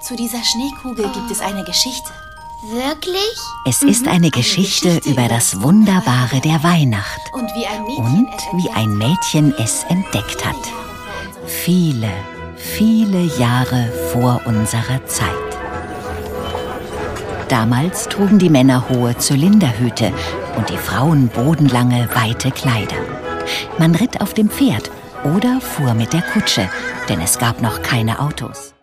Zu dieser Schneekugel gibt es eine Geschichte. Wirklich? Es ist eine Geschichte über das Wunderbare der Weihnacht Und wie ein Mädchen es entdeckt hat. Viele, viele Jahre vor unserer Zeit. Damals trugen die Männer hohe Zylinderhüte und die Frauen bodenlange, weite Kleider. Man ritt auf dem Pferd oder fuhr mit der Kutsche, denn es gab noch keine Autos.